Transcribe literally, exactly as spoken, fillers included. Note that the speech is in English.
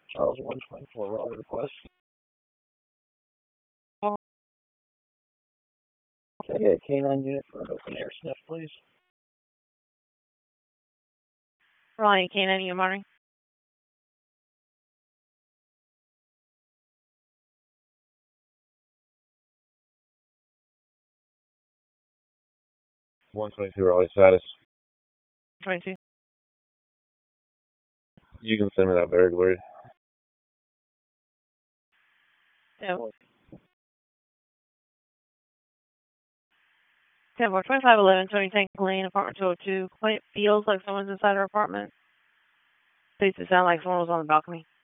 Charles one twenty-four, Raleigh request. Can I get a canine unit for an open air sniff, please? Raleigh, canine unit monitoring. one twenty-two, Raleigh status. twenty-two. You can send me that burglary. Yeah. ten four, twenty-five eleven, Tony Tank Lane, apartment two oh two. Complaint feels like someone's inside her apartment. Please, it sounds like someone was on the balcony.